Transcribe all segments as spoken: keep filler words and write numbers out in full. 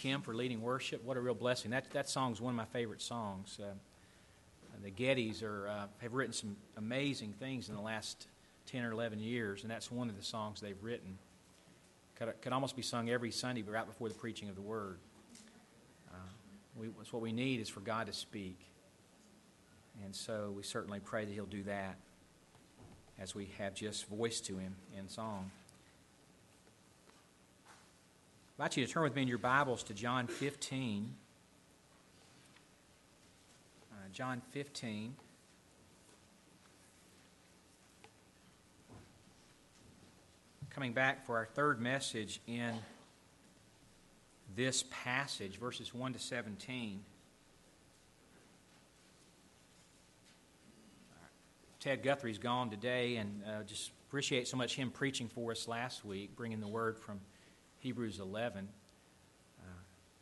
Kim for leading worship. What a real blessing. That that song is one of my favorite songs. Uh, the Gettys are uh, have written some amazing things in the last ten or eleven years, and that's one of the songs they've written. Could, could almost be sung every Sunday, but right before the preaching of the Word. Uh, we, it's what we need is for God to speak. And so we certainly pray that He'll do that as we have just voice to Him in song. I'd like you to turn with me in your Bibles to John fifteen. Uh, John fifteen. Coming back for our third message in this passage, verses one to seventeen. Ted Guthrie's gone today, and uh, just appreciate so much him preaching for us last week, bringing the word from Hebrews eleven. Uh,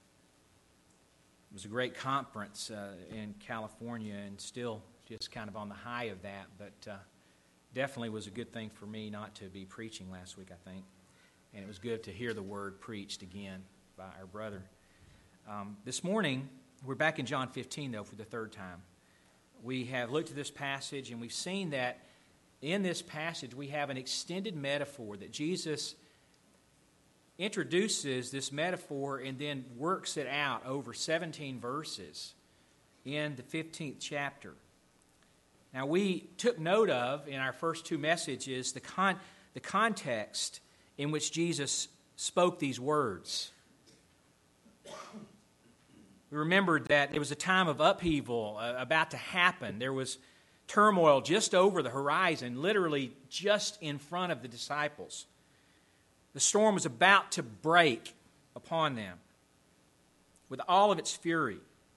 it was a great conference uh, in California, and still just kind of on the high of that, but uh, definitely was a good thing for me not to be preaching last week, I think. And it was good to hear the word preached again by our brother. Um, this morning, we're back in John fifteen, though, for the third time. We have looked at this passage, and we've seen that in this passage we have an extended metaphor that Jesus introduces this metaphor and then works it out over seventeen verses in the fifteenth chapter. Now, we took note of, in our first two messages, the con- the context in which Jesus spoke these words. We remembered that there was a time of upheaval uh, about to happen. There was turmoil just over the horizon, literally just in front of the disciples. The storm was about to break upon them with all of its fury.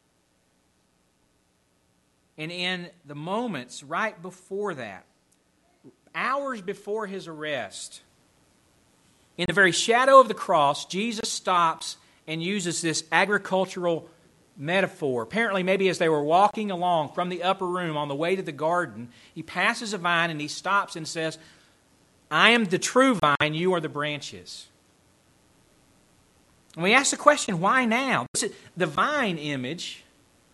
And in the moments right before that, hours before His arrest, in the very shadow of the cross, Jesus stops and uses this agricultural metaphor. Apparently, maybe as they were walking along from the upper room on the way to the garden, He passes a vine and He stops and says, I am the true vine, you are the branches. And we ask the question, why now? The vine image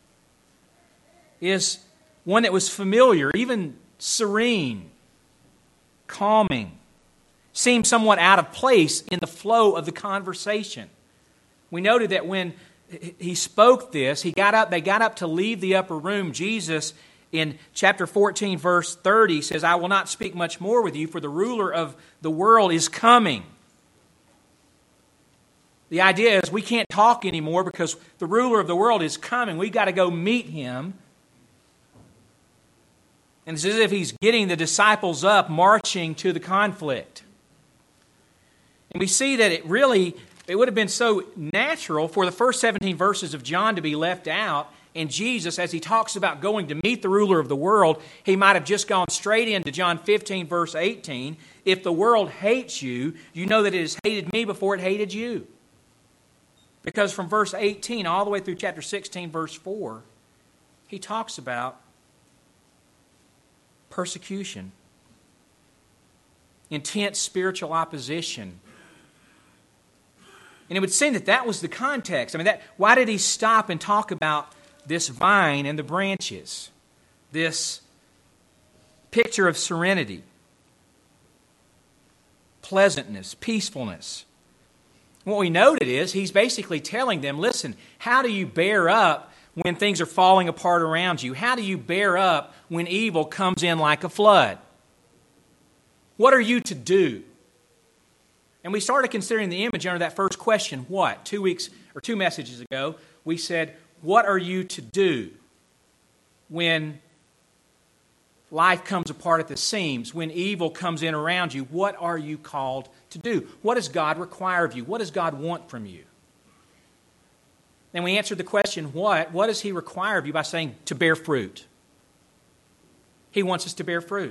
is one that was familiar, even serene, calming, seemed somewhat out of place in the flow of the conversation. We noted that when He spoke this, he got up, they got up to leave the upper room. Jesus, in chapter fourteen, verse thirty, says, I will not speak much more with you, for the ruler of the world is coming. The idea is we can't talk anymore because the ruler of the world is coming. We've got to go meet Him. And it's as if He's getting the disciples up, marching to the conflict. And we see that it really, it would have been so natural for the first seventeen verses of John to be left out, and Jesus, as He talks about going to meet the ruler of the world, He might have just gone straight into John fifteen, verse eighteen. If the world hates you, you know that it has hated me before it hated you. Because from verse eighteen all the way through chapter sixteen, verse four, He talks about persecution, intense spiritual opposition. And it would seem that that was the context. I mean, that why did He stop and talk about this vine and the branches? This picture of serenity, pleasantness, peacefulness. What we noted is He's basically telling them, listen, how do you bear up when things are falling apart around you? How do you bear up when evil comes in like a flood? What are you to do? And we started considering the image under that first question, what? Two weeks or two messages ago, we said, what are you to do when life comes apart at the seams, when evil comes in around you? What are you called to do? What does God require of you? What does God want from you? And we answered the question, what? What does He require of you by saying to bear fruit? He wants us to bear fruit.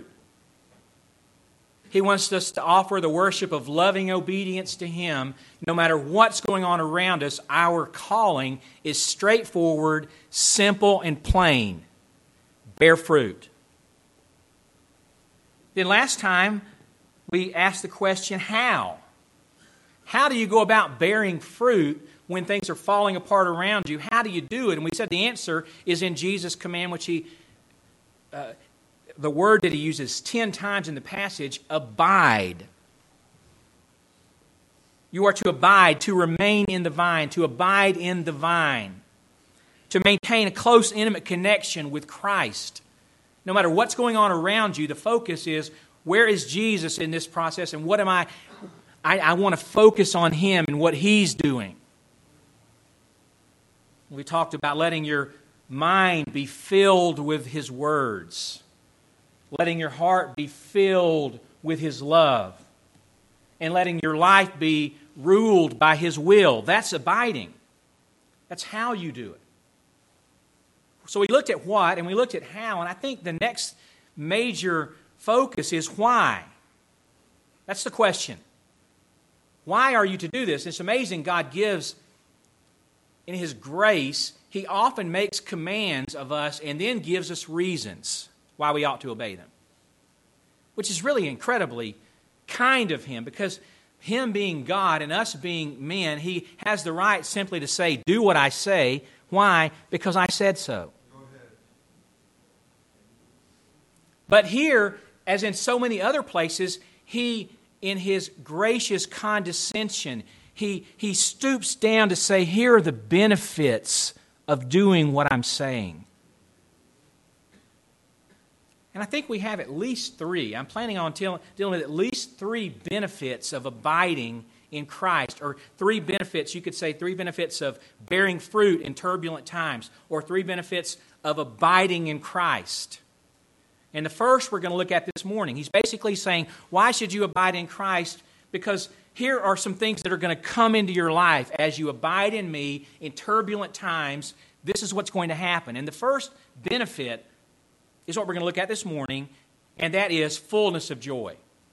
He wants us to offer the worship of loving obedience to Him. No matter what's going on around us, our calling is straightforward, simple, and plain. Bear fruit. Then last time, we asked the question, how? How do you go about bearing fruit when things are falling apart around you? How do you do it? And we said the answer is in Jesus' command, which he, uh, the word that he uses ten times in the passage, abide. You are to abide, to remain in the vine, to abide in the vine, to maintain a close, intimate connection with Christ. No matter what's going on around you, the focus is, where is Jesus in this process, and what am I, I, I want to focus on Him and what He's doing. We talked about letting your mind be filled with His words, letting your heart be filled with His love, and letting your life be ruled by His will. That's abiding. That's how you do it. So we looked at what and we looked at how, and I think the next major focus is why. That's the question. Why are you to do this? It's amazing. God gives, in His grace, He often makes commands of us and then gives us reasons why we ought to obey them, which is really incredibly kind of Him, because Him being God and us being men, He has the right simply to say, do what I say. Why? Because I said so. But here, as in so many other places, He, in His gracious condescension, He, he stoops down to say, here are the benefits of doing what I'm saying. And I think we have at least three. I'm planning on dealing with at least three benefits of abiding in Christ, or three benefits, you could say three benefits of bearing fruit in turbulent times, or three benefits of abiding in Christ. And the first we're going to look at this morning, he's basically saying, why should you abide in Christ? Because here are some things that are going to come into your life as you abide in me in turbulent times. This is what's going to happen. And the first benefit is what we're going to look at this morning, and that is fullness of joy.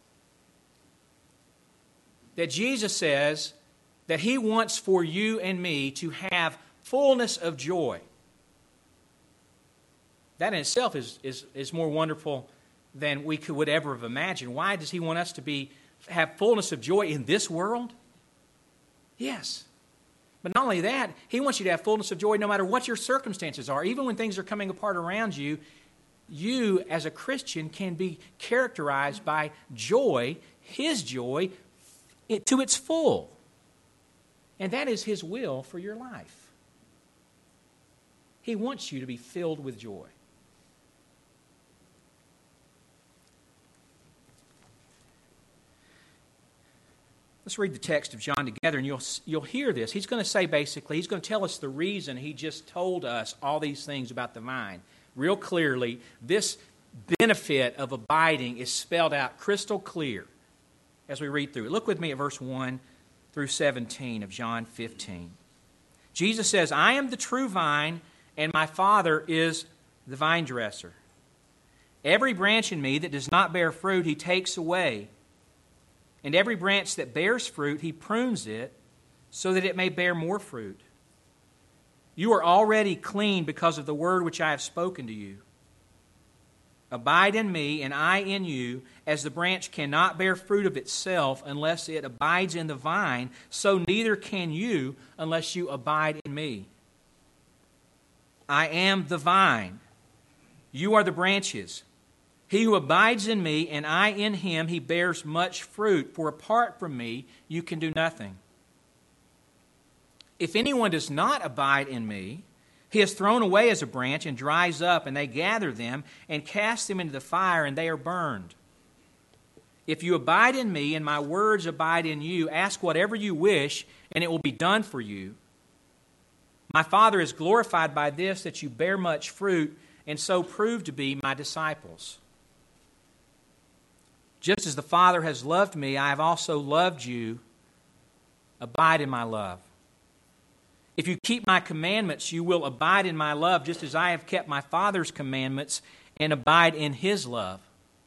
That Jesus says that He wants for you and me to have fullness of joy. That in itself is, is, is more wonderful than we could would ever have imagined. Why does He want us to be have fullness of joy in this world? Yes. But not only that, He wants you to have fullness of joy no matter what your circumstances are. Even when things are coming apart around you, you as a Christian can be characterized by joy, His joy, to its full. And that is His will for your life. He wants you to be filled with joy. Let's read the text of John together, and you'll, you'll hear this. He's going to say basically, he's going to tell us the reason he just told us all these things about the vine. Real clearly, this benefit of abiding is spelled out crystal clear as we read through it. Look with me at verse one through seventeen of John fifteen. Jesus says, I am the true vine, and my Father is the vine dresser. Every branch in me that does not bear fruit, He takes away. And every branch that bears fruit, He prunes it, so that it may bear more fruit. You are already clean because of the word which I have spoken to you. Abide in me, and I in you, as the branch cannot bear fruit of itself unless it abides in the vine, so neither can you unless you abide in me. I am the vine. You are the branches. He who abides in me, and I in him, he bears much fruit, for apart from me, you can do nothing. If anyone does not abide in me, he is thrown away as a branch and dries up, and they gather them and cast them into the fire, and they are burned. If you abide in me, and my words abide in you, ask whatever you wish, and it will be done for you. My Father is glorified by this, that you bear much fruit, and so prove to be my disciples. Just as the Father has loved me, I have also loved you. Abide in my love. If you keep my commandments, you will abide in my love, just as I have kept my Father's commandments and abide in his love.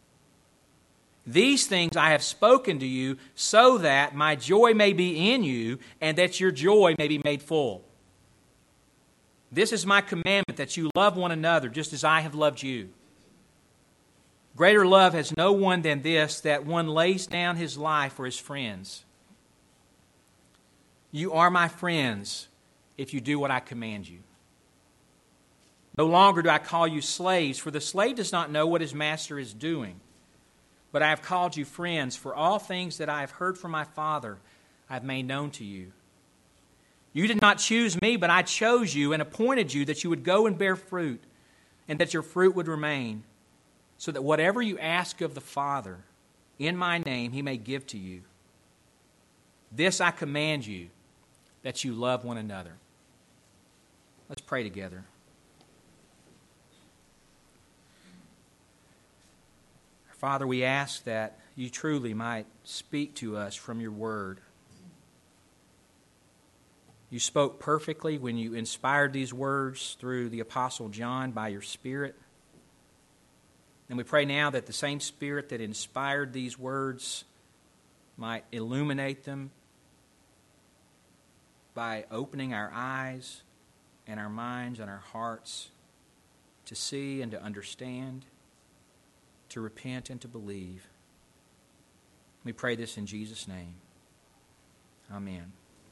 These things I have spoken to you, so that my joy may be in you, and that your joy may be made full. This is my commandment, that you love one another, just as I have loved you. Greater love has no one than this, that one lays down his life for his friends. You are my friends if you do what I command you. No longer do I call you slaves, for the slave does not know what his master is doing. But I have called you friends, for all things that I have heard from my Father I have made known to you. You did not choose me, but I chose you and appointed you that you would go and bear fruit, and that your fruit would remain, so that whatever you ask of the Father in my name he may give to you. This I command you, that you love one another. Let's pray together. Father, we ask that you truly might speak to us from your word. You spoke perfectly when you inspired these words through the Apostle John by your Spirit. And we pray now that the same Spirit that inspired these words might illuminate them by opening our eyes and our minds and our hearts to see and to understand, to repent and to believe. We pray this in Jesus' name. Amen.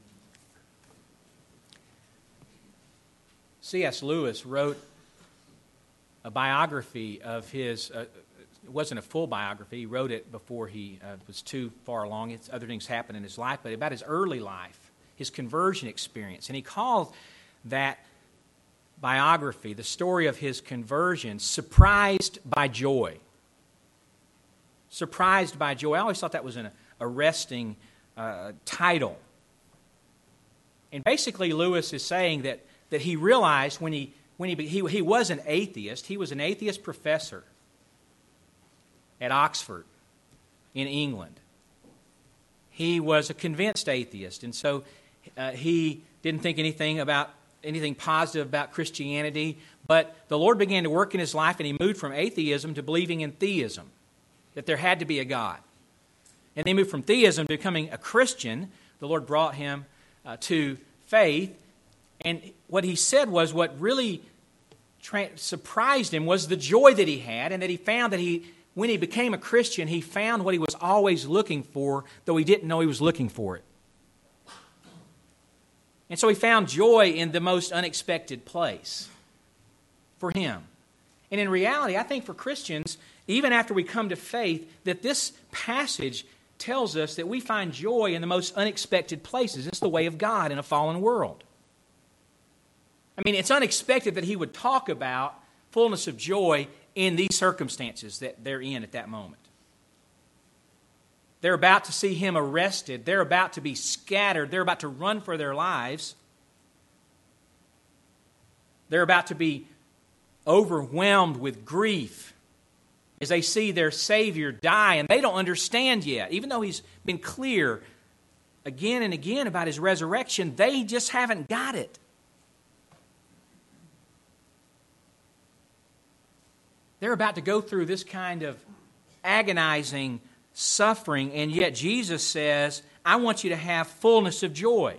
C S Lewis wrote a biography of his, uh, it wasn't a full biography, he wrote it before he uh, was too far along. It's, other things happened in his life, but about his early life, his conversion experience. And he called that biography, the story of his conversion, Surprised by Joy. Surprised by Joy. I always thought that was an arresting uh, title. And basically Lewis is saying that, that he realized when he, when he, he, he was an atheist, he was an atheist professor at Oxford in England. He was a convinced atheist, and so uh, he didn't think anything about anything positive about Christianity, but the Lord began to work in his life, and he moved from atheism to believing in theism, that there had to be a God. And they moved from theism to becoming a Christian. The Lord brought him uh, to faith, and what he said was what really tra- surprised him was the joy that he had, and that he found that he, when he became a Christian, he found what he was always looking for, though he didn't know he was looking for it. And so he found joy in the most unexpected place for him. And in reality, I think for Christians, even after we come to faith, that this passage tells us that we find joy in the most unexpected places. It's the way of God in a fallen world. I mean, it's unexpected that he would talk about fullness of joy in these circumstances that they're in at that moment. They're about to see him arrested. They're about to be scattered. They're about to run for their lives. They're about to be overwhelmed with grief as they see their Savior die, and they don't understand yet. Even though he's been clear again and again about his resurrection, they just haven't got it. They're about to go through this kind of agonizing suffering, and yet Jesus says, I want you to have fullness of joy.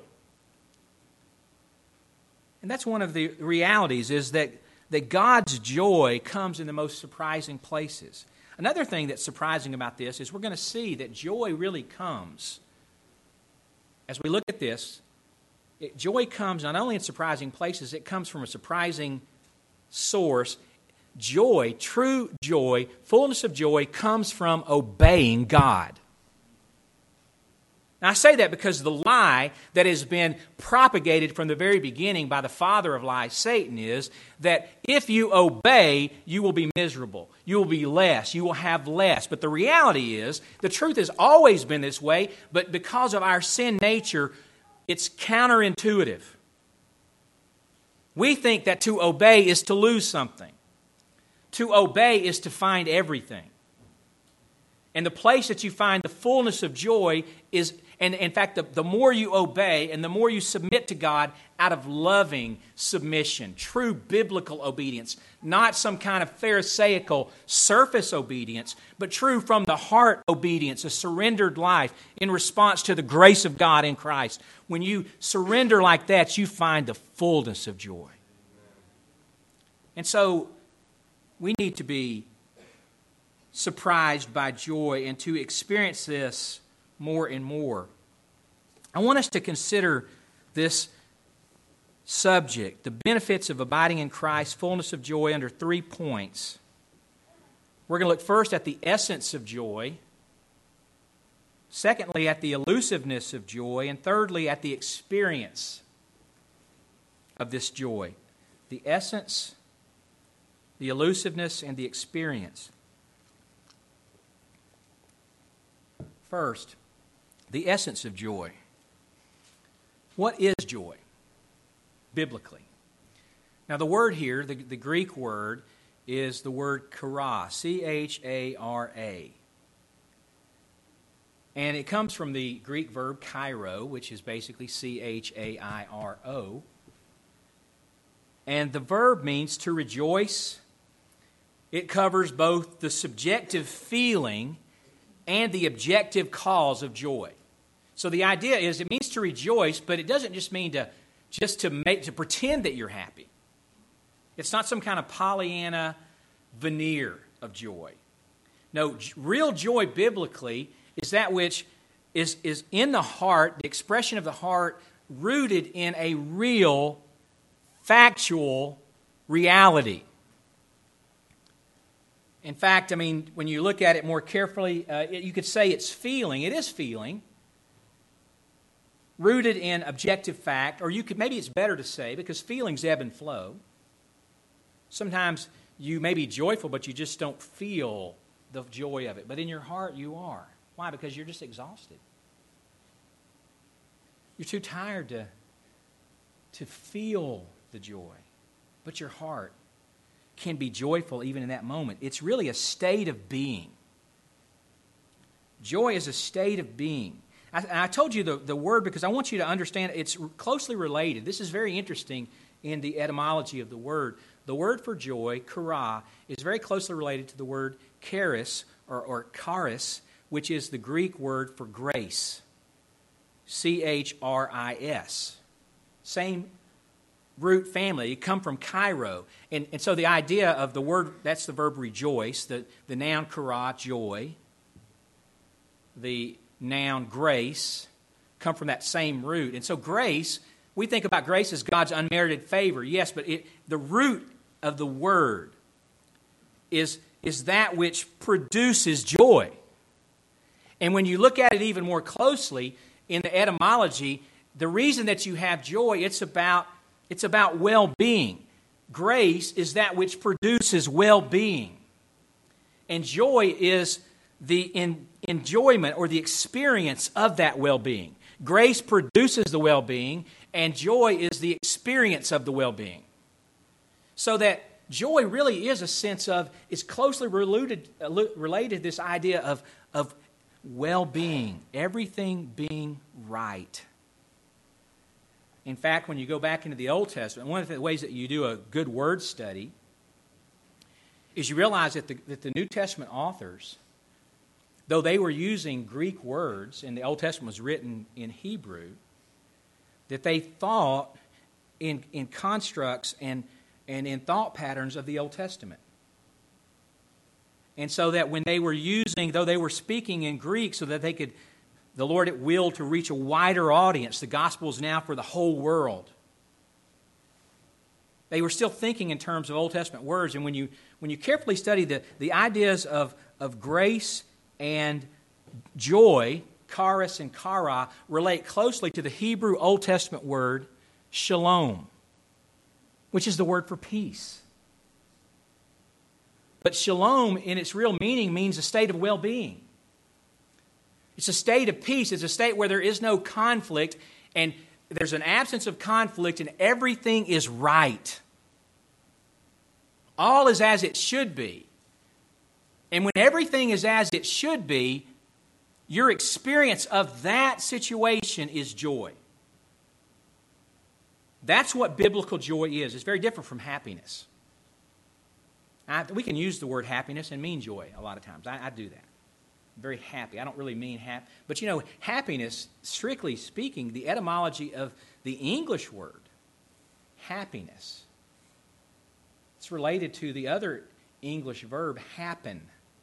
And that's one of the realities, is that, that God's joy comes in the most surprising places. Another thing that's surprising about this is we're going to see that joy really comes. As we look at this, it, joy comes not only in surprising places, it comes from a surprising source. Joy, true joy, fullness of joy comes from obeying God. Now I say that because the lie that has been propagated from the very beginning by the father of lies, Satan, is that if you obey, you will be miserable. You will be less. You will have less. But the reality is, the truth has always been this way, but because of our sin nature, it's counterintuitive. We think that to obey is to lose something. To obey is to find everything. And the place that you find the fullness of joy is, and in fact, the, the more you obey and the more you submit to God out of loving submission, true biblical obedience, not some kind of pharisaical surface obedience, but true from the heart obedience, a surrendered life in response to the grace of God in Christ. When you surrender like that, you find the fullness of joy. And so, we need to be surprised by joy and to experience this more and more. I want us to consider this subject, the benefits of abiding in Christ, fullness of joy, under three points. We're going to look first at the essence of joy, secondly, at the elusiveness of joy, and thirdly, at the experience of this joy. The essence, the elusiveness, and the experience. First, the essence of joy. What is joy, biblically? Now, the word here, the, the Greek word, is the word chara, C H A R A. And it comes from the Greek verb chairo, which is basically C H A I R O. And the verb means to rejoice. It covers both the subjective feeling and the objective cause of joy. So the idea is it means to rejoice, but it doesn't just mean to just to make to pretend that you're happy. It's not some kind of Pollyanna veneer of joy. No, real joy biblically is that which is, is in the heart, the expression of the heart, rooted in a real, factual reality. In fact, I mean, when you look at it more carefully, uh, it, you could say it's feeling. It is feeling, rooted in objective fact, or you could maybe it's better to say, because feelings ebb and flow. Sometimes you may be joyful, but you just don't feel the joy of it. But in your heart, you are. Why? Because you're just exhausted. You're too tired to, to feel the joy. But your heart can be joyful even in that moment. It's really a state of being. Joy is a state of being. I, I told you the, the word because I want you to understand it's closely related. This is very interesting in the etymology of the word. The word for joy, chara, is very closely related to the word charis or, or charis, which is the Greek word for grace. C H R I S. Same root family. It come from Cairo. And, and so the idea of the word, that's the verb rejoice, the, the noun chara, joy, the noun grace, come from that same root. And so grace, we think about grace as God's unmerited favor. Yes, but it, the root of the word is, is that which produces joy. And when you look at it even more closely in the etymology, the reason that you have joy, it's about It's about well-being. Grace is that which produces well-being. And joy is the in, enjoyment or the experience of that well-being. Grace produces the well-being, and joy is the experience of the well-being. So that joy really is a sense of, it's closely related, related to this idea of, of well-being, everything being right. In fact, when you go back into the Old Testament, one of the ways that you do a good word study is you realize that the, that the New Testament authors, though they were using Greek words, and the Old Testament was written in Hebrew, that they thought in, in constructs and, and in thought patterns of the Old Testament. And so that when they were using, though they were speaking in Greek so that they could, the Lord at will to reach a wider audience, the gospel is now for the whole world. They were still thinking in terms of Old Testament words, and when you when you carefully study the, the ideas of, of grace and joy, charis and chara, relate closely to the Hebrew Old Testament word shalom, which is the word for peace. But shalom, in its real meaning, means a state of well-being. It's a state of peace. It's a state where there is no conflict, and there's an absence of conflict, and everything is right. All is as it should be. And when everything is as it should be, your experience of that situation is joy. That's what biblical joy is. It's very different from happiness. I, we can use the word happiness and mean joy a lot of times. I, I do that. I'm very happy. I don't really mean happy. But you know, happiness, strictly speaking, the etymology of the English word, happiness, it's related to the other English verb, happen.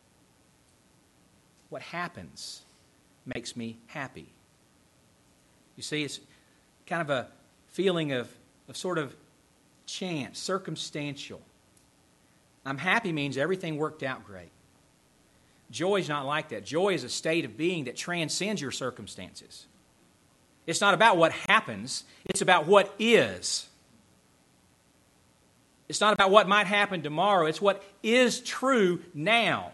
What happens makes me happy. You see, it's kind of a feeling of, of sort of chance, circumstantial. I'm happy means everything worked out great. Joy is not like that. Joy is a state of being that transcends your circumstances. It's not about what happens. It's about what is. It's not about what might happen tomorrow. It's what is true now.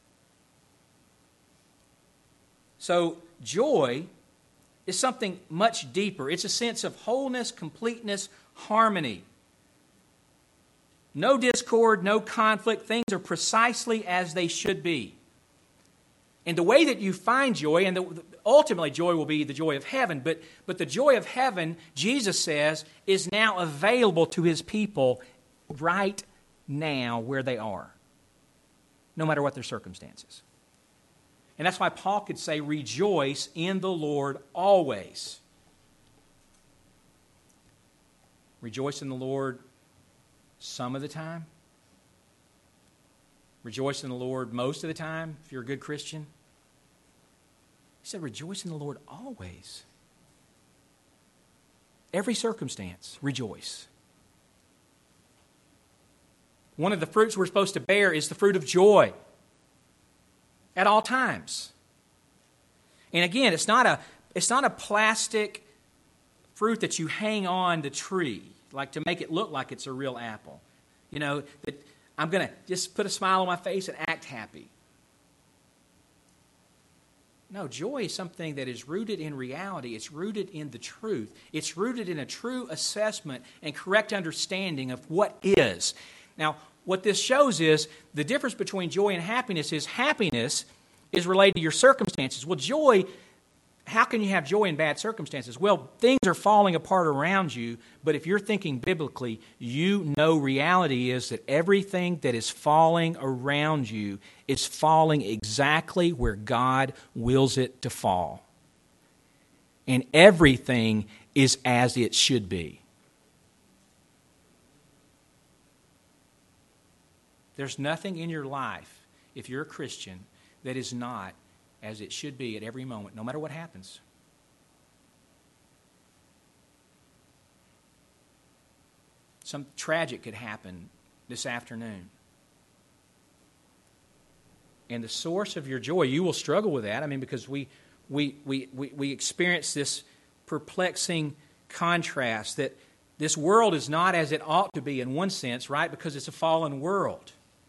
So joy is something much deeper. It's a sense of wholeness, completeness, harmony. No discord, no conflict. Things are precisely as they should be. And the way that you find joy, and the, ultimately joy will be the joy of heaven, but, but the joy of heaven, Jesus says, is now available to His people right now where they are, no matter what their circumstances. And that's why Paul could say, rejoice in the Lord always. Rejoice in the Lord some of the time. Rejoice in the Lord most of the time, if you're a good Christian. He said, rejoice in the Lord always. Every circumstance, rejoice. One of the fruits we're supposed to bear is the fruit of joy at all times. And again, it's not a, it's not a plastic fruit that you hang on the tree, like to make it look like it's a real apple. You know, that I'm going to just put a smile on my face and act happy. No, joy is something that is rooted in reality. It's rooted in the truth. It's rooted in a true assessment and correct understanding of what is. Now, what this shows is the difference between joy and happiness is happiness is related to your circumstances. Well, joy, how can you have joy in bad circumstances? Well, things are falling apart around you, but if you're thinking biblically, you know reality is that everything that is falling around you is falling exactly where God wills it to fall. And everything is as it should be. There's nothing in your life, if you're a Christian, that is not as it should be at every moment, no matter what happens. Something tragic could happen this afternoon. And the source of your joy, you will struggle with that. I mean, because we we we we, we experience this perplexing contrast that this world is not as it ought to be in one sense, right? Because it's a fallen world.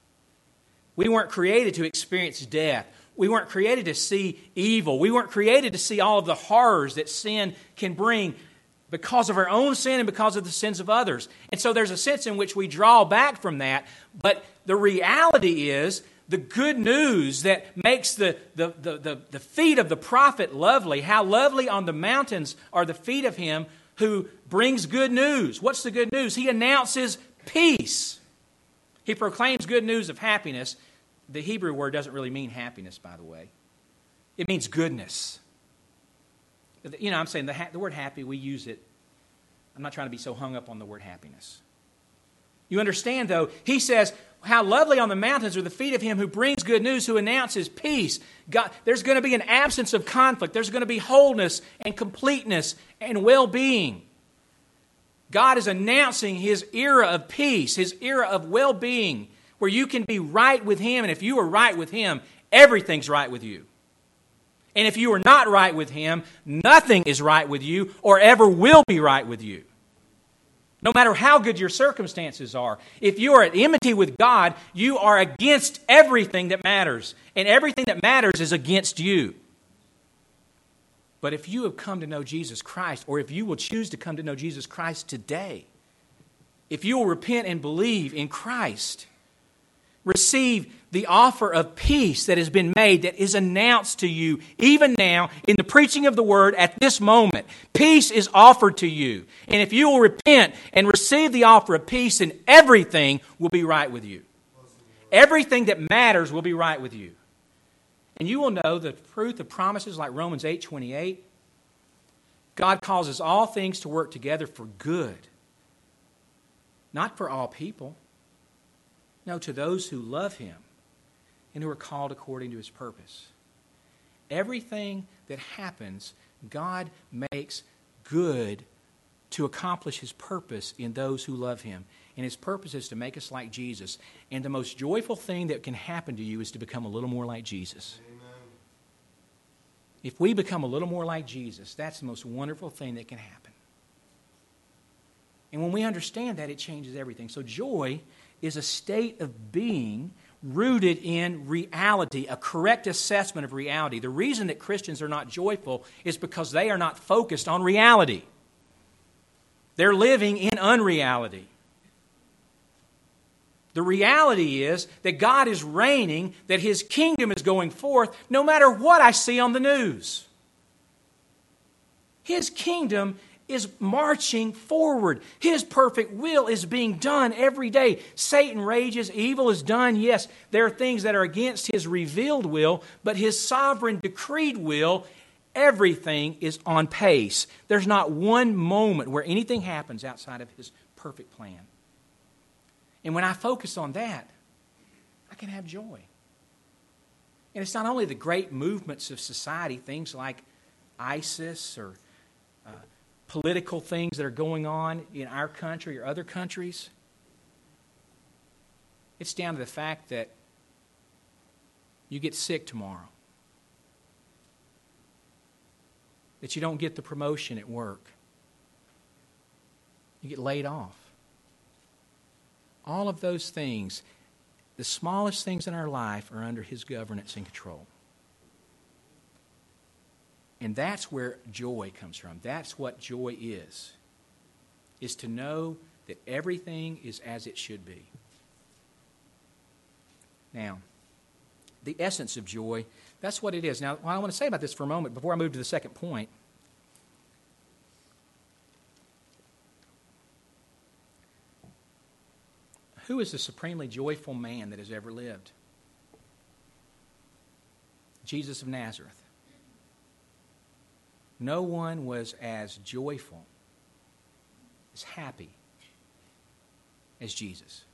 We weren't created to experience death. We weren't created to see evil. We weren't created to see all of the horrors that sin can bring because of our own sin and because of the sins of others. And so there's a sense in which we draw back from that. But the reality is the good news that makes the, the, the, the, the feet of the prophet lovely. How lovely on the mountains are the feet of him who brings good news. What's the good news? He announces peace. He proclaims good news of happiness. The Hebrew word doesn't really mean happiness, by the way. It means goodness. You know, I'm saying the, ha- the word happy, we use it. I'm not trying to be so hung up on the word happiness. You understand, though, he says, how lovely on the mountains are the feet of him who brings good news, who announces peace. God, there's going to be an absence of conflict. There's going to be wholeness and completeness and well-being. God is announcing His era of peace, His era of well-being, where you can be right with Him. And if you are right with Him, everything's right with you. And if you are not right with Him, nothing is right with you or ever will be right with you. No matter how good your circumstances are, if you are at enmity with God, you are against everything that matters. And everything that matters is against you. But if you have come to know Jesus Christ, or if you will choose to come to know Jesus Christ today, if you will repent and believe in Christ, receive the offer of peace that has been made, that is announced to you even now in the preaching of the Word at this moment. Peace is offered to you. And if you will repent and receive the offer of peace, then everything will be right with you. Everything that matters will be right with you. And you will know the truth of promises like Romans eight twenty-eight. God causes all things to work together for good. Not for all people. No, to those who love Him and who are called according to His purpose. Everything that happens, God makes good to accomplish His purpose in those who love Him. And His purpose is to make us like Jesus. And the most joyful thing that can happen to you is to become a little more like Jesus. Amen. If we become a little more like Jesus, that's the most wonderful thing that can happen. And when we understand that, it changes everything. So joy is a state of being rooted in reality, a correct assessment of reality. The reason that Christians are not joyful is because they are not focused on reality. They're living in unreality. The reality is that God is reigning, that His kingdom is going forth, no matter what I see on the news. His kingdom is marching forward. His perfect will is being done every day. Satan rages, evil is done. Yes, there are things that are against His revealed will, but His sovereign decreed will, everything is on pace. There's not one moment where anything happens outside of His perfect plan. And when I focus on that, I can have joy. And it's not only the great movements of society, things like ISIS or uh, political things that are going on in our country or other countries. It's down to the fact that you get sick tomorrow, that you don't get the promotion at work, you get laid off. All of those things, the smallest things in our life, are under His governance and control. And that's where joy comes from. That's what joy is, is to know that everything is as it should be. Now, the essence of joy, that's what it is. Now, what I want to say about this for a moment before I move to the second point. Who is the supremely joyful man that has ever lived? Jesus of Nazareth. No one was as joyful, as happy as Jesus.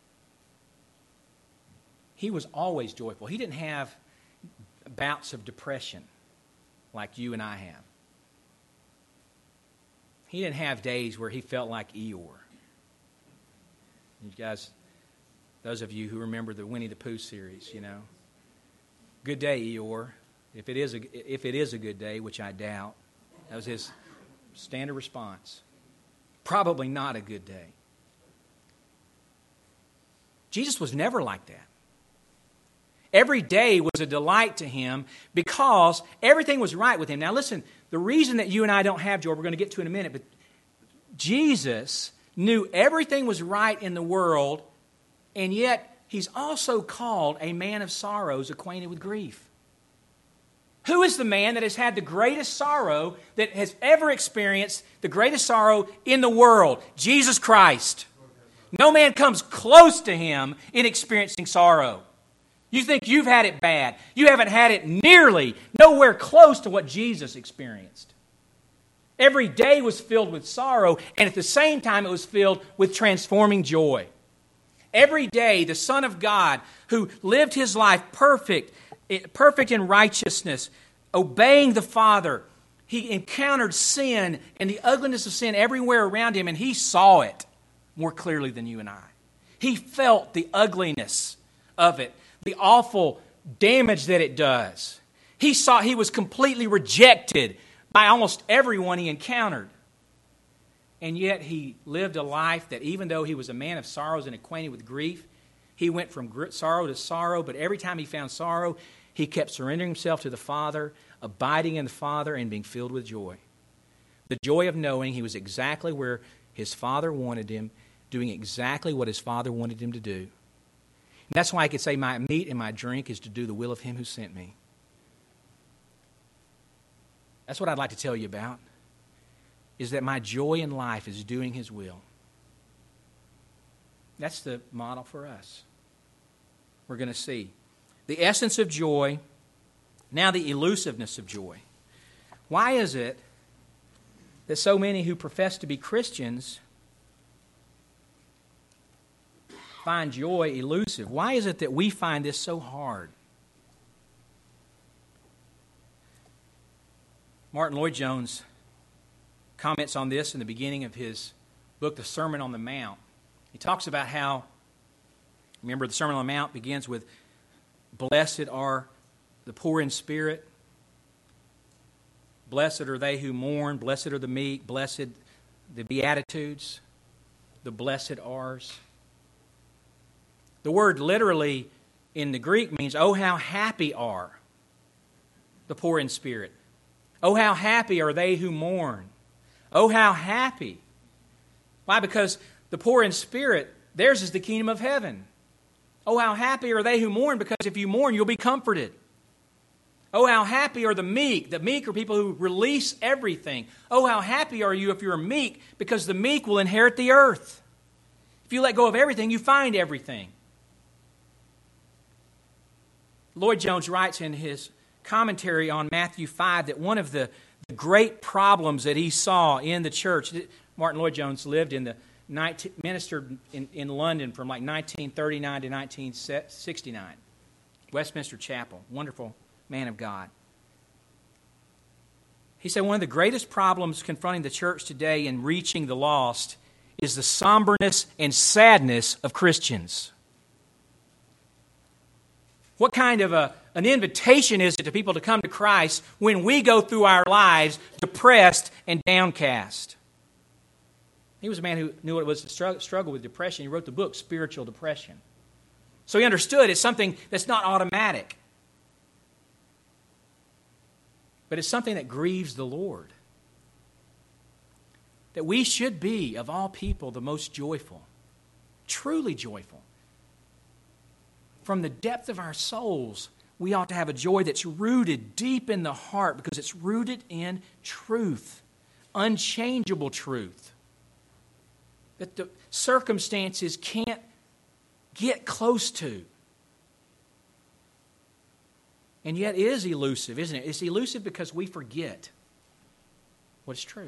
He was always joyful. He didn't have bouts of depression like you and I have. He didn't have days where he felt like Eeyore. You guys, those of you who remember the Winnie the Pooh series, you know. Good day, Eeyore. If it is a, if it is a good day, which I doubt, that was his standard response. Probably not a good day. Jesus was never like that. Every day was a delight to Him because everything was right with Him. Now listen, the reason that you and I don't have joy, we're going to get to in a minute, but Jesus knew everything was right in the world, and yet He's also called a man of sorrows, acquainted with grief. Who is the man that has had the greatest sorrow, that has ever experienced the greatest sorrow in the world? Jesus Christ. No man comes close to Him in experiencing sorrow. You think you've had it bad. You haven't had it nearly, nowhere close to what Jesus experienced. Every day was filled with sorrow, and at the same time it was filled with transforming joy. Every day, the Son of God, who lived His life perfect, perfect in righteousness, obeying the Father, He encountered sin and the ugliness of sin everywhere around Him, and He saw it more clearly than you and I. He felt the ugliness of it, the awful damage that it does. He saw He was completely rejected by almost everyone He encountered. And yet He lived a life that, even though He was a man of sorrows and acquainted with grief, He went from sorrow to sorrow, but every time He found sorrow, He kept surrendering Himself to the Father, abiding in the Father, and being filled with joy. The joy of knowing He was exactly where His Father wanted Him, doing exactly what His Father wanted Him to do. And that's why I could say my meat and my drink is to do the will of Him who sent me. That's what I'd like to tell you about, is that my joy in life is doing His will. That's the model for us. We're going to see the essence of joy, now the elusiveness of joy. Why is it that so many who profess to be Christians find joy elusive? Why is it that we find this so hard? Martin Lloyd-Jones comments on this in the beginning of his book, The Sermon on the Mount. He talks about how, remember, the Sermon on the Mount begins with, "Blessed are the poor in spirit. Blessed are they who mourn. Blessed are the meek. Blessed the Beatitudes. The blessed are's." The word literally in the Greek means, "Oh, how happy are the poor in spirit. Oh, how happy are they who mourn. Oh, how happy." Why? Because the poor in spirit, theirs is the kingdom of heaven. Oh, how happy are they who mourn, because if you mourn, you'll be comforted. Oh, how happy are the meek. The meek are people who release everything. Oh, how happy are you if you're meek, because the meek will inherit the earth. If you let go of everything, you find everything. Lloyd Jones writes in his commentary on Matthew five that one of the great problems that he saw in the church, Martin Lloyd Jones lived in the ministered in, in London from like nineteen thirty-nine to nineteen sixty-nine. Westminster Chapel, wonderful man of God. He said one of the greatest problems confronting the church today in reaching the lost is the somberness and sadness of Christians. What kind of a, an invitation is it to people to come to Christ when we go through our lives depressed and downcast? He was a man who knew what it was to struggle with depression. He wrote the book, Spiritual Depression. So he understood it's something that's not automatic. But it's something that grieves the Lord. That we should be, of all people, the most joyful. Truly joyful. From the depth of our souls, we ought to have a joy that's rooted deep in the heart, because it's rooted in truth. Unchangeable truth. That the circumstances can't get close to. And yet it is elusive, isn't it? It's elusive because we forget what's true.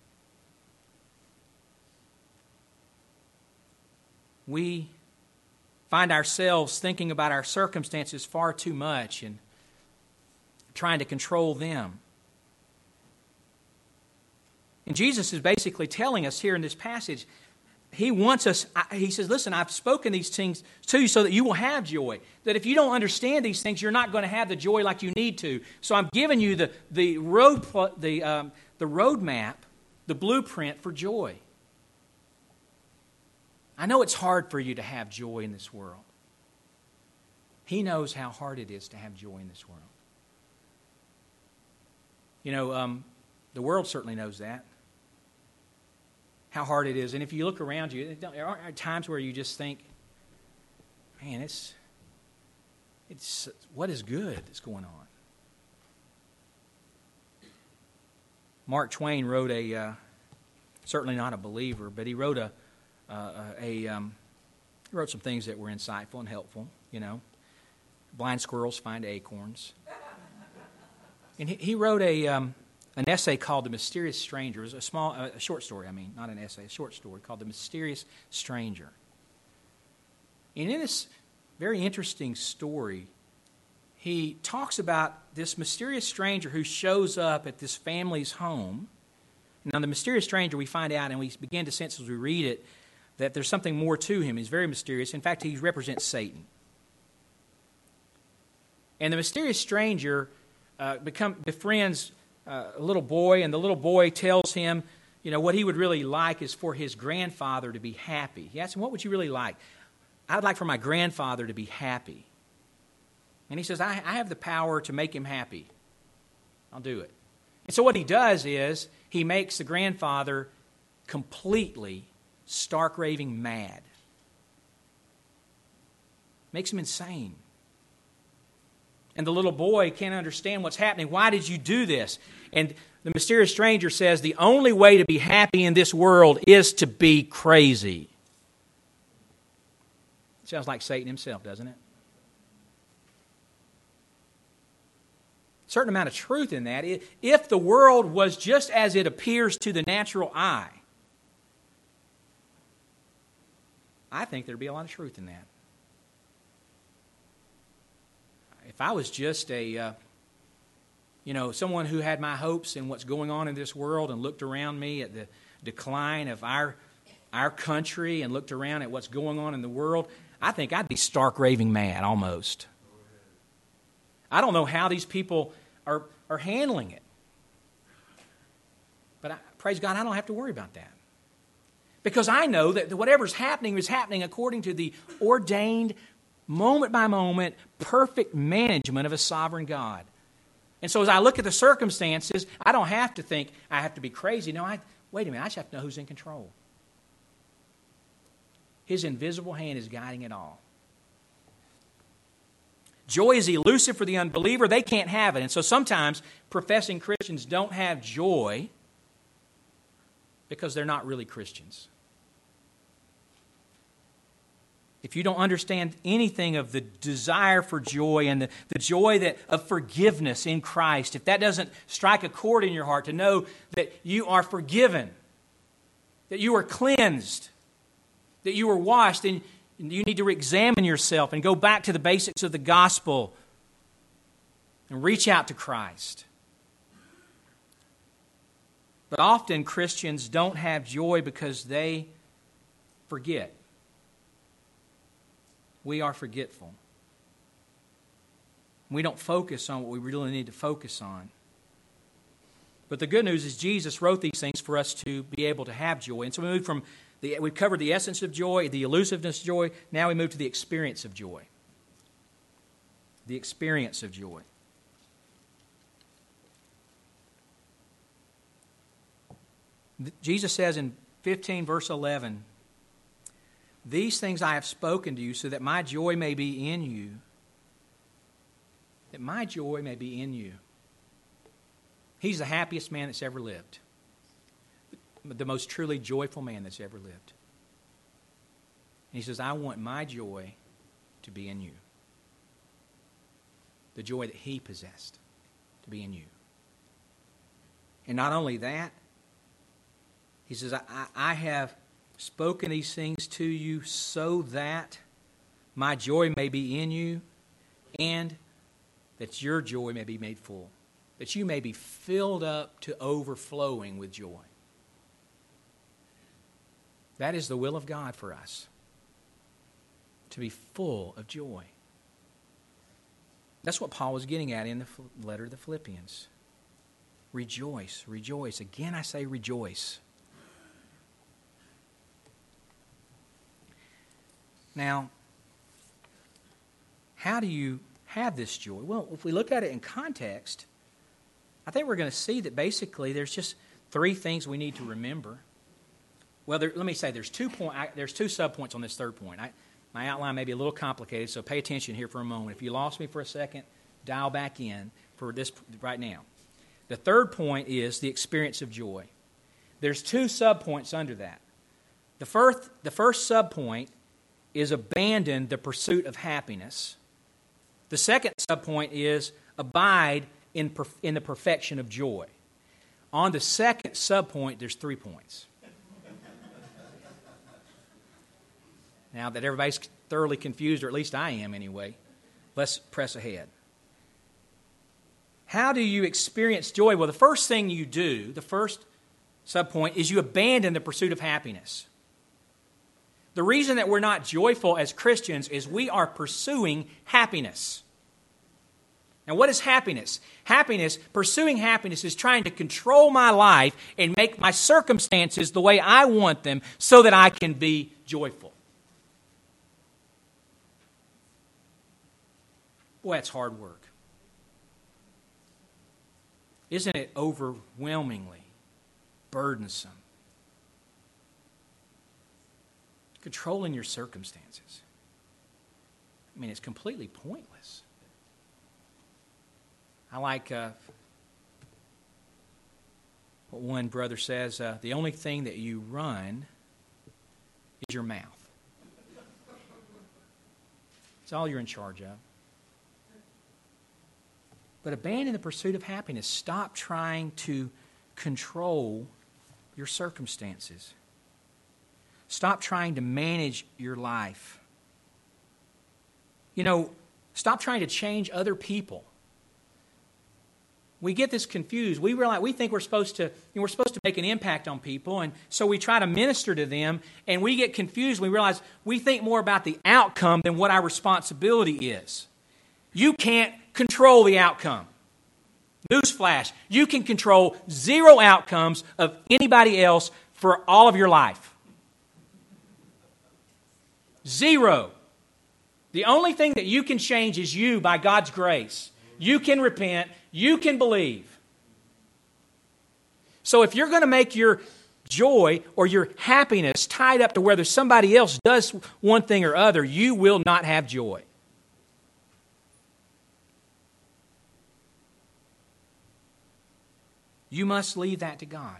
We find ourselves thinking about our circumstances far too much and trying to control them. And Jesus is basically telling us here in this passage, He wants us, He says, listen, I've spoken these things to you so that you will have joy. That if you don't understand these things, you're not going to have the joy like you need to. So I'm giving you the, the, road, the, um, the roadmap, the blueprint for joy. I know it's hard for you to have joy in this world. He knows how hard it is to have joy in this world. You know, um, the world certainly knows that. How hard it is. And if you look around you, there are times where you just think, man, it's, it's what is good that's going on? Mark Twain wrote a, uh, certainly not a believer, but he wrote a, uh, a um, he wrote some things that were insightful and helpful, you know. Blind squirrels find acorns. And he, he wrote a... Um, an essay called The Mysterious Stranger. It was a small, a short story, I mean, not an essay, a short story called The Mysterious Stranger. And in this very interesting story, he talks about this mysterious stranger who shows up at this family's home. Now, the mysterious stranger, we find out, and we begin to sense as we read it, that there's something more to him. He's very mysterious. In fact, he represents Satan. And the mysterious stranger uh, become befriends Uh, a little boy, and the little boy tells him, you know, what he would really like is for his grandfather to be happy. He asks him, what would you really like? I'd like for my grandfather to be happy. And he says, I, I have the power to make him happy. I'll do it. And so what he does is he makes the grandfather completely stark raving mad. Makes him insane. And the little boy can't understand what's happening. Why did you do this? And the mysterious stranger says, the only way to be happy in this world is to be crazy. Sounds like Satan himself, doesn't it? A certain amount of truth in that. If the world was just as it appears to the natural eye, I think there'd be a lot of truth in that. If I was just a uh, You know, someone who had my hopes in what's going on in this world and looked around me at the decline of our our country and looked around at what's going on in the world, I think I'd be stark raving mad almost. I don't know how these people are, are handling it. But I, praise God, I don't have to worry about that. Because I know that whatever's happening is happening according to the ordained, moment-by-moment, perfect management of a sovereign God. And so as I look at the circumstances, I don't have to think I have to be crazy. No, I wait a minute, I just have to know who's in control. His invisible hand is guiding it all. Joy is elusive for the unbeliever. They can't have it. And so sometimes professing Christians don't have joy because they're not really Christians. If you don't understand anything of the desire for joy and the, the joy that of forgiveness in Christ, if that doesn't strike a chord in your heart to know that you are forgiven, that you are cleansed, that you are washed, then you need to examine yourself and go back to the basics of the gospel and reach out to Christ. But often Christians don't have joy because they forget. We are forgetful. We don't focus on what we really need to focus on. But the good news is Jesus wrote these things for us to be able to have joy. And so we move from the, we've covered the essence of joy, the elusiveness of joy. Now we move to the experience of joy. The experience of joy. Jesus says in fifteen verse eleven, "These things I have spoken to you so that my joy may be in you." That my joy may be in you. He's the happiest man that's ever lived. The most truly joyful man that's ever lived. And he says, I want my joy to be in you. The joy that he possessed to be in you. And not only that, he says, I, I have spoken these things to you so that my joy may be in you and that your joy may be made full. That you may be filled up to overflowing with joy. That is the will of God for us. To be full of joy. That's what Paul was getting at in the letter to the Philippians. Rejoice, rejoice. Again, I say rejoice. Now, how do you have this joy? Well, if we look at it in context, I think we're going to see that basically there's just three things we need to remember. Well, there, let me say there's two point. I, there's two subpoints on this third point. I, my outline may be a little complicated, so pay attention here for a moment. If you lost me for a second, dial back in for this right now. The third point is the experience of joy. There's two subpoints under that. The first, the first subpoint is abandon the pursuit of happiness. The second subpoint is abide in, perf- in the perfection of joy. On the second subpoint, there's three points. Now that everybody's thoroughly confused, or at least I am anyway, let's press ahead. How do you experience joy? Well, the first thing you do, the first subpoint, is you abandon the pursuit of happiness. The reason that we're not joyful as Christians is we are pursuing happiness. Now, what is happiness? Happiness, pursuing happiness, is trying to control my life and make my circumstances the way I want them so that I can be joyful. Boy, that's hard work. Isn't it overwhelmingly burdensome? Controlling your circumstances. I mean, it's completely pointless. I like uh, what one brother says, uh, the only thing that you run is your mouth. It's all you're in charge of. But abandon the pursuit of happiness. Stop trying to control your circumstances. Stop trying to manage your life. You know, stop trying to change other people. we get this confused. We realize we think we're supposed to, you know, we're supposed to make an impact on people, and so we try to minister to them, and we get confused. We realize we think more about the outcome than what our responsibility is. You can't control the outcome. Newsflash, you can control zero outcomes of anybody else for all of your life. Zero. The only thing that you can change is you by God's grace. You can repent. You can believe. So if you're going to make your joy or your happiness tied up to whether somebody else does one thing or other, you will not have joy. You must leave that to God.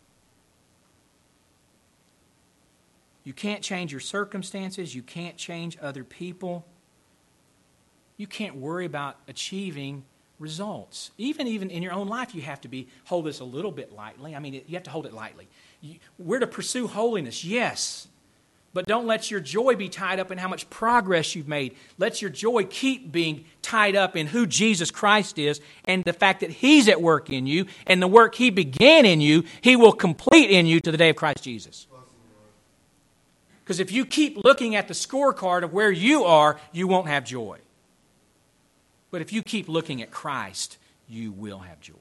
You can't change your circumstances. You can't change other people. You can't worry about achieving results. Even, even in your own life, you have to be hold this a little bit lightly. I mean, you have to hold it lightly. You, we're to pursue holiness, yes. But don't let your joy be tied up in how much progress you've made. Let your joy keep being tied up in who Jesus Christ is and the fact that He's at work in you, and the work He began in you, He will complete in you to the day of Christ Jesus. Because if you keep looking at the scorecard of where you are, you won't have joy. But if you keep looking at Christ, you will have joy.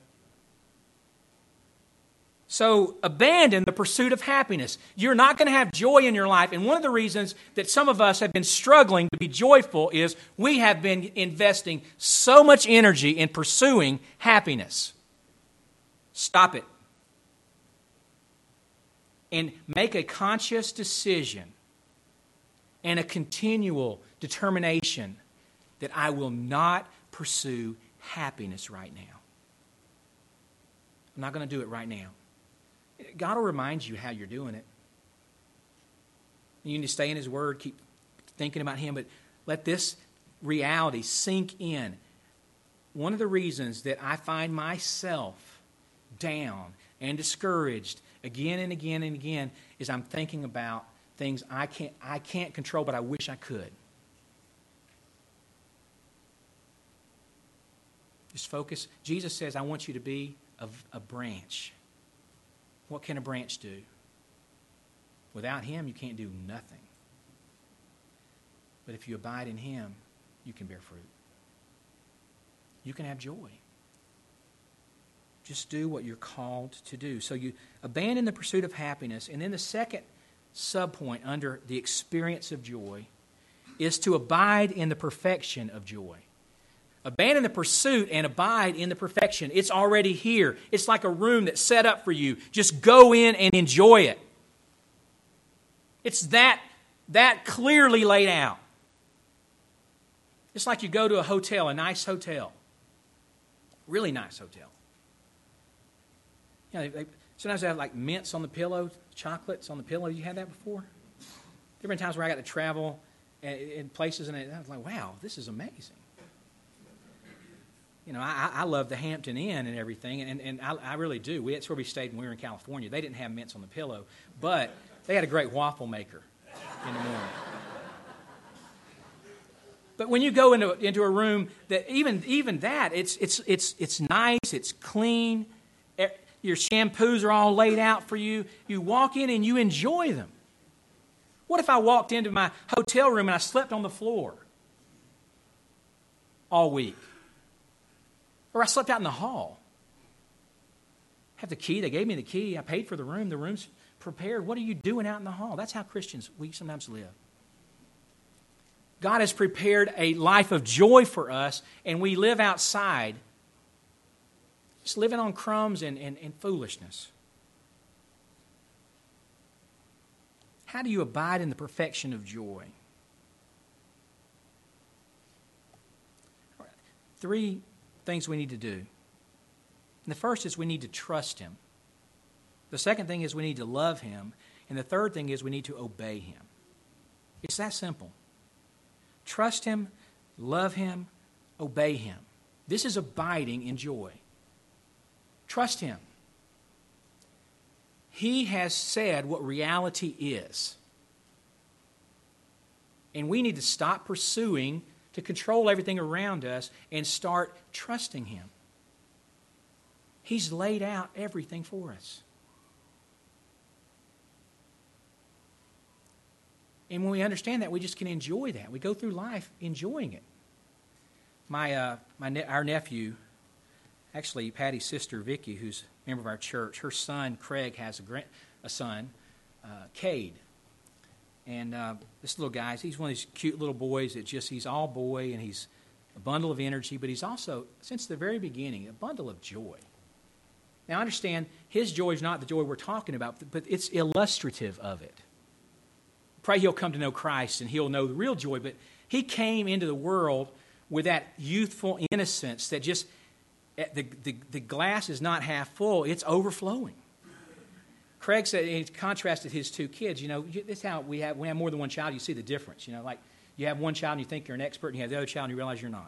So abandon the pursuit of happiness. You're not going to have joy in your life. And one of the reasons that some of us have been struggling to be joyful is we have been investing so much energy in pursuing happiness. Stop it. And make a conscious decision and a continual determination that I will not pursue happiness right now. I'm not going to do it right now. God will remind you how you're doing it. You need to stay in His Word, keep thinking about Him, but let this reality sink in. One of the reasons that I find myself down and discouraged again and again and again is I'm thinking about things I can't, I can't control, but I wish I could. Just focus. Jesus says, I want you to be a, a branch. What can a branch do? Without Him, you can't do nothing. But if you abide in Him, you can bear fruit. You can have joy. Just do what you're called to do. So you abandon the pursuit of happiness. And then the second subpoint under the experience of joy is to abide in the perfection of joy. Abandon the pursuit and abide in the perfection. It's already here. It's like a room that's set up for you. Just go in and enjoy it. It's that, that clearly laid out. It's like you go to a hotel, a nice hotel. Really nice hotel. You know, they, sometimes they have like mints on the pillow, chocolates on the pillow. You had that before? There have been times where I got to travel in places and I was like, wow, this is amazing. You know, I, I love the Hampton Inn and everything, and, and I, I really do. We, that's where we stayed when we were in California. They didn't have mints on the pillow, but they had a great waffle maker in the morning. But when you go into into a room that even even that, it's it's it's it's nice, it's clean. Your shampoos are all laid out for you. You walk in and you enjoy them. What if I walked into my hotel room and I slept on the floor all week? Or I slept out in the hall. I have the key. They gave me the key. I paid for the room. The room's prepared. What are you doing out in the hall? That's how Christians, we sometimes live. God has prepared a life of joy for us, and we live outside just living on crumbs and, and, and foolishness. How do you abide in the perfection of joy? Three things we need to do. And the first is we need to trust Him. The second thing is we need to love Him. And the third thing is we need to obey Him. It's that simple. Trust Him, love Him, obey Him. This is abiding in joy. Trust Him. He has said what reality is. And we need to stop pursuing to control everything around us and start trusting Him. He's laid out everything for us. And when we understand that, we just can enjoy that. We go through life enjoying it. My, uh, my ne- our nephew, actually Patty's sister Vicky, who's a member of our church, her son Craig has a, grand, a son, uh, Cade. And uh, this little guy, he's one of these cute little boys that just, he's all boy and he's a bundle of energy, but he's also, since the very beginning, a bundle of joy. Now, I understand his joy is not the joy we're talking about, but it's illustrative of it. Pray he'll come to know Christ and he'll know the real joy, but he came into the world with that youthful innocence that just, the, the, the glass is not half full, it's overflowing. Craig said, he contrasted his two kids, you know, this is how we have, we have more than one child, you see the difference, you know, like you have one child and you think you're an expert and you have the other child and you realize you're not.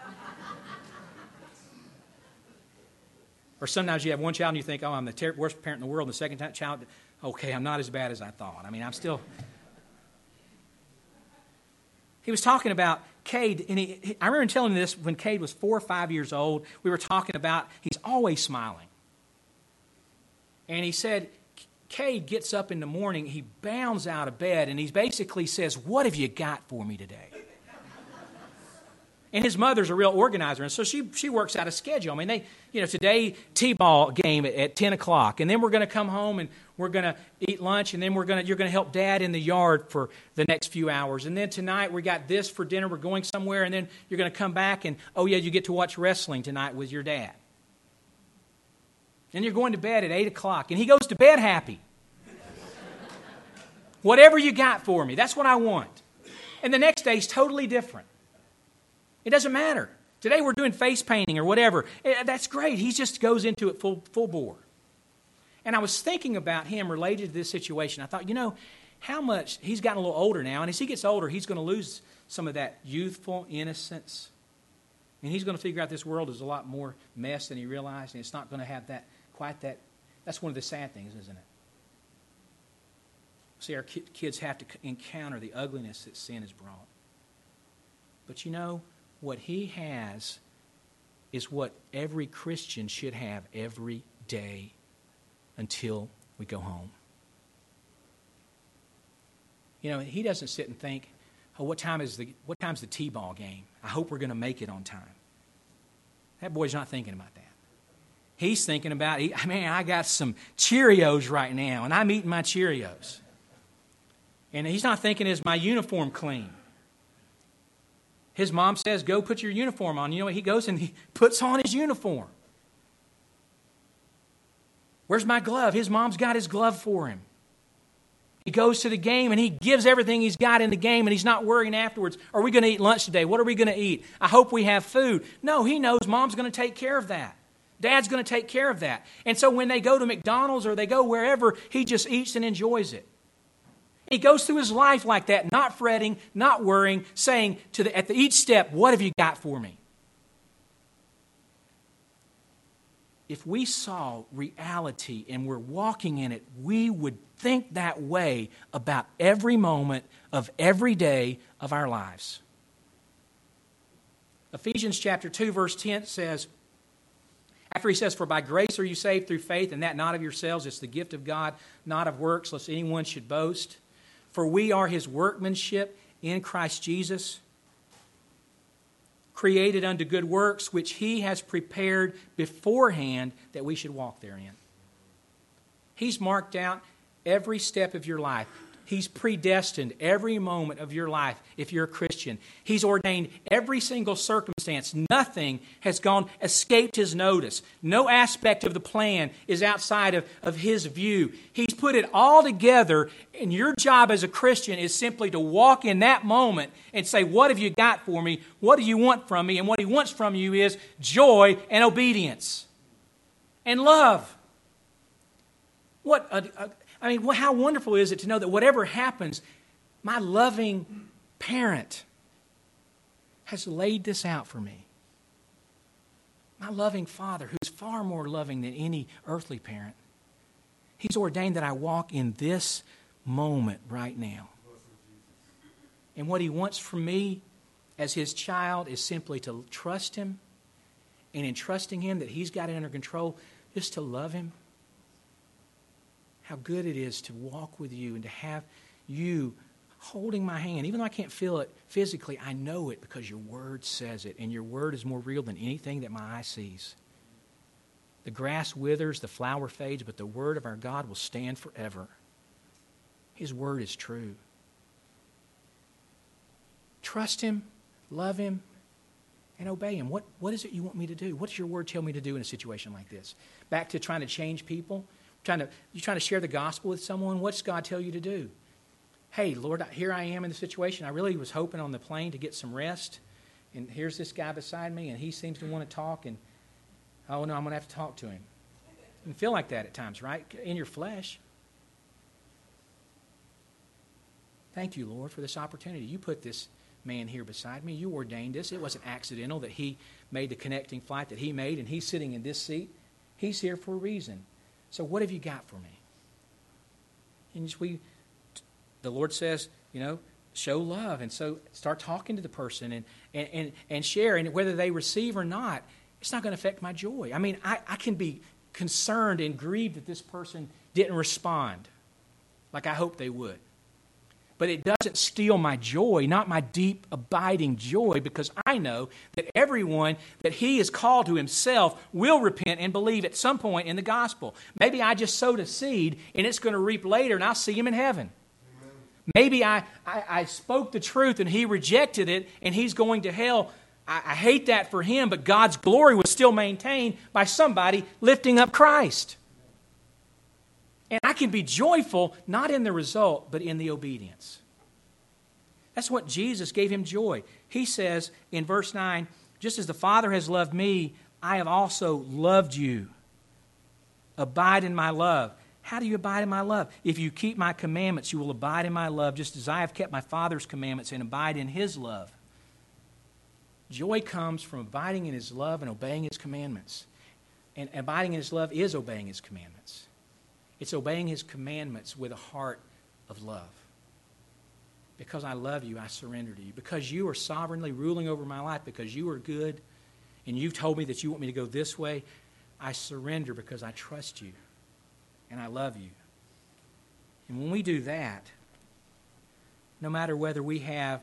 Or sometimes you have one child and you think, oh, I'm the ter- worst parent in the world, and the second child, okay, I'm not as bad as I thought. I mean, I'm still... He was talking about Cade, and he, he, I remember telling him this when Cade was four or five years old. We were talking about he's always smiling. And he said, Cade gets up in the morning, he bounds out of bed, and he basically says, what have you got for me today? And his mother's a real organizer, and so she she works out a schedule. I mean, they, you know, today, T-ball game at, at ten o'clock, and then we're going to come home and we're going to eat lunch, and then we're going to you're going to help Dad in the yard for the next few hours. And then tonight, we got this for dinner, we're going somewhere, and then you're going to come back, and, oh, yeah, you get to watch wrestling tonight with your dad. And you're going to bed at eight o'clock, and he goes to bed happy. Whatever you got for me, that's what I want. And the next day's totally different. It doesn't matter. Today we're doing face painting or whatever. That's great. He just goes into it full full bore. And I was thinking about him related to this situation. I thought, you know, how much, he's gotten a little older now, and as he gets older, he's going to lose some of that youthful innocence. And he's going to figure out this world is a lot more mess than he realized, and it's not going to have that, quite that, that's one of the sad things, isn't it? See, our kids have to encounter the ugliness that sin has brought. But you know, what he has is what every Christian should have every day until we go home. You know, he doesn't sit and think, oh, what time is the what time's the T-ball game? I hope we're going to make it on time. That boy's not thinking about that. He's thinking about, man, I got some Cheerios right now, and I'm eating my Cheerios. And he's not thinking, is my uniform clean? His mom says, go put your uniform on. You know what? He goes and he puts on his uniform. Where's my glove? His mom's got his glove for him. He goes to the game and he gives everything he's got in the game, and he's not worrying afterwards, are we going to eat lunch today? What are we going to eat? I hope we have food. No, he knows mom's going to take care of that. Dad's going to take care of that. And so when they go to McDonald's or they go wherever, he just eats and enjoys it. He goes through his life like that, not fretting, not worrying, saying to the, at the, each step, what have you got for me? If we saw reality and we're walking in it, we would think that way about every moment of every day of our lives. Ephesians chapter two, verse ten says, after he says, for by grace are you saved through faith, and that not of yourselves, it's the gift of God, not of works, lest anyone should boast. For we are his workmanship in Christ Jesus, created unto good works, which he has prepared beforehand that we should walk therein. He's marked out every step of your life. He's predestined every moment of your life if you're a Christian. He's ordained every single circumstance. Nothing has gone, escaped his notice. No aspect of the plan is outside of, of his view. He's put it all together, and your job as a Christian is simply to walk in that moment and say, what have you got for me? What do you want from me? And what he wants from you is joy and obedience and love. What a, a I mean, how wonderful is it to know that whatever happens, my loving parent has laid this out for me. My loving Father, who's far more loving than any earthly parent, he's ordained that I walk in this moment right now. And what he wants from me as his child is simply to trust him, and in trusting him that he's got it under control, just to love Him? How good it is to walk with you and to have you holding my hand. Even though I can't feel it physically, I know it because your word says it, and your word is more real than anything that my eye sees. The grass withers, the flower fades, but the word of our God will stand forever. His word is true. Trust Him, love Him, and obey Him. What, what is it you want me to do? What does your word tell me to do in a situation like this? Back to trying to change people. Trying to, you're trying to share the gospel with someone. What does God tell you to do? Hey, Lord, here I am in the situation. I really was hoping on the plane to get some rest. And here's this guy beside me, and he seems to want to talk. And, oh, no, I'm going to have to talk to him. You can feel like that at times, right? In your flesh. Thank you, Lord, for this opportunity. You put this man here beside me. You ordained this. It wasn't accidental that he made the connecting flight that he made, and he's sitting in this seat. He's here for a reason. So what have you got for me? And just we, the Lord says, you know, show love. And so start talking to the person and, and, and, and share. And whether they receive or not, it's not going to affect my joy. I mean, I, I can be concerned and grieved that this person didn't respond like I hoped they would. But it doesn't steal my joy, not my deep, abiding joy, because I know that everyone that He is called to Himself will repent and believe at some point in the gospel. Maybe I just sowed a seed and it's going to reap later and I'll see Him in heaven. Amen. Maybe I, I, I spoke the truth and he rejected it and he's going to hell. I, I hate that for him, but God's glory was still maintained by somebody lifting up Christ. And I can be joyful, not in the result, but in the obedience. That's what Jesus gave him joy. He says in verse nine, just as the Father has loved me, I have also loved you. Abide in my love. How do you abide in my love? If you keep my commandments, you will abide in my love, just as I have kept my Father's commandments and abide in His love. Joy comes from abiding in His love and obeying His commandments. And abiding in His love is obeying His commandments. It's obeying His commandments with a heart of love. Because I love you, I surrender to you. Because you are sovereignly ruling over my life, because you are good, and you've told me that you want me to go this way, I surrender because I trust you, and I love you. And when we do that, no matter whether we have,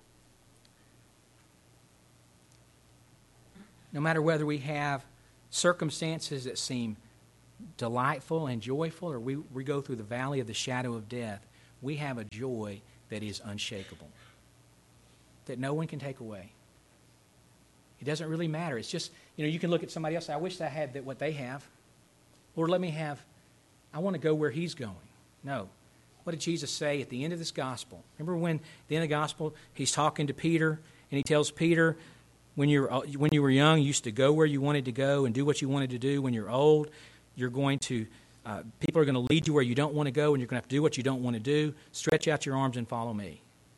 no matter whether we have circumstances that seem delightful and joyful, or we, we go through the valley of the shadow of death, we have a joy that is unshakable, that no one can take away. It doesn't really matter. It's just, you know, you can look at somebody else, I wish I had that what they have. Lord, let me have, I want to go where He's going. No. What did Jesus say at the end of this gospel? Remember when, at the end of the gospel, He's talking to Peter, and He tells Peter, when, you're, when you were young, you used to go where you wanted to go and do what you wanted to do. When you're old, you're going to, uh, people are going to lead you where you don't want to go, and you're going to have to do what you don't want to do. Stretch out your arms and follow me.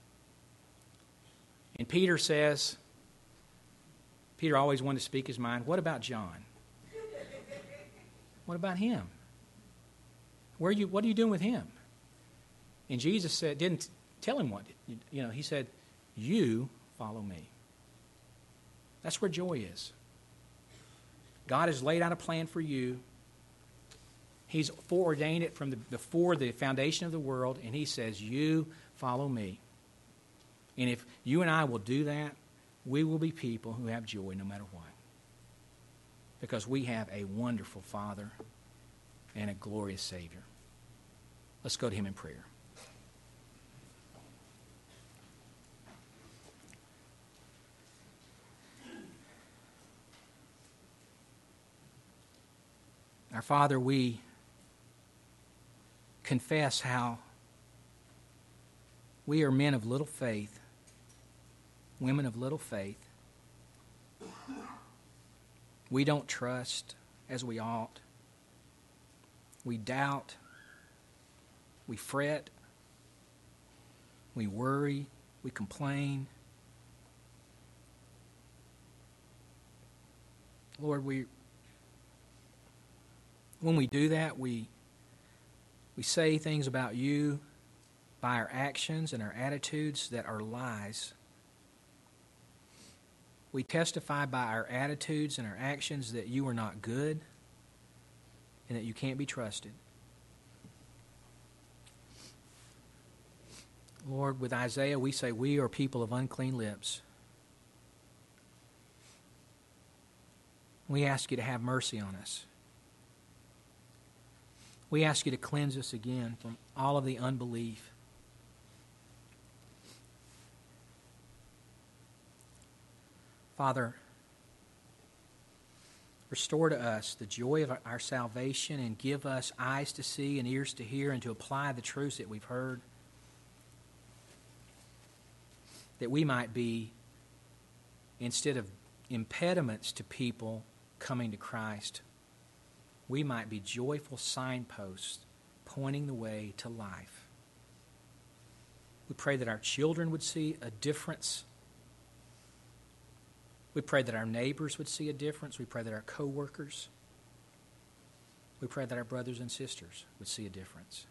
And Peter says, Peter always wanted to speak his mind. What about John? What about him? Where are you? What are you doing with him? And Jesus said, didn't tell him what. You know, He said, you follow me. That's where joy is. God has laid out a plan for you. He's foreordained it from the, before the foundation of the world, and He says, you follow me. And if you and I will do that, we will be people who have joy no matter what. Because we have a wonderful Father and a glorious Savior. Let's go to Him in prayer. Our Father, we confess how we are men of little faith, women of little faith. We don't trust as we ought. We doubt. We fret. We worry. We complain. Lord, we when we do that, we we say things about you by our actions and our attitudes that are lies. We testify by our attitudes and our actions that you are not good, and that you can't be trusted. Lord, with Isaiah, we say we are people of unclean lips. We ask you to have mercy on us. We ask you to cleanse us again from all of the unbelief. Father, restore to us the joy of our salvation and give us eyes to see and ears to hear and to apply the truths that we've heard, that we might be, instead of impediments to people coming to Christ, we might be joyful signposts pointing the way to life. We pray that our children would see a difference. We pray that our neighbors would see a difference. We pray that our co-workers, we pray that our brothers and sisters would see a difference.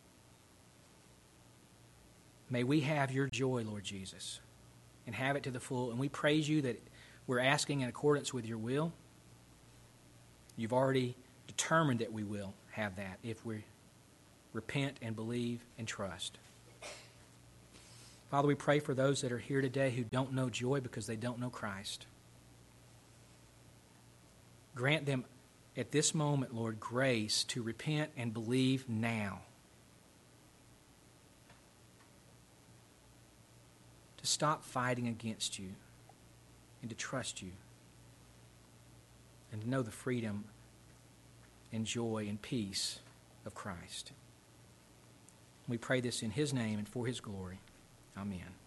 May we have your joy, Lord Jesus, and have it to the full. And we praise you that we're asking in accordance with your will. You've already determined that we will have that if we repent and believe and trust. Father, we pray for those that are here today who don't know joy because they don't know Christ. Grant them at this moment, Lord, grace to repent and believe now. To stop fighting against you and to trust you and to know the freedom and joy and peace of Christ. We pray this in his name and for his glory. Amen.